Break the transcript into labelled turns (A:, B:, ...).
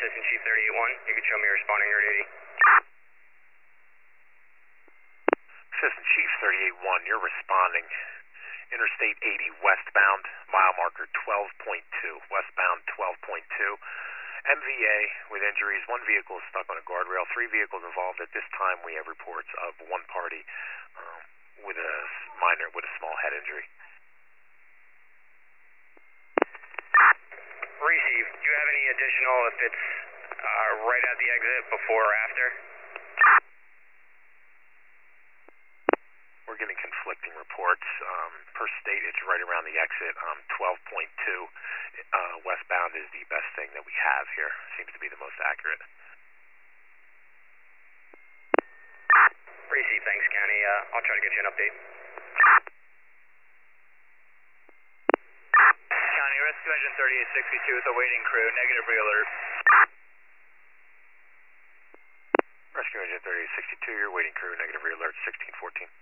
A: Assistant Chief 38-1. You can show me responding your duty.
B: Assistant Chief 38-1, you're responding. Interstate 80 westbound, mile marker 12.2, westbound 12.2. MVA with injuries. One vehicle is stuck on a guardrail. 3 vehicles involved. At this time, we have reports of one party with a small head injury.
A: Receive. Do you have any additional if it's right at the exit, before or after?
B: We're getting conflicting reports. Per state, it's right around the exit. 12.2 westbound is the best thing that we have here. Seems to be the most accurate.
A: Receive. Thanks, County. I'll try to get you an update.
C: County, Rescue Engine 3862 with a waiting crew. Negative re-alert.
B: Rescue Engine 3862, your waiting crew. Negative re-alert 1614.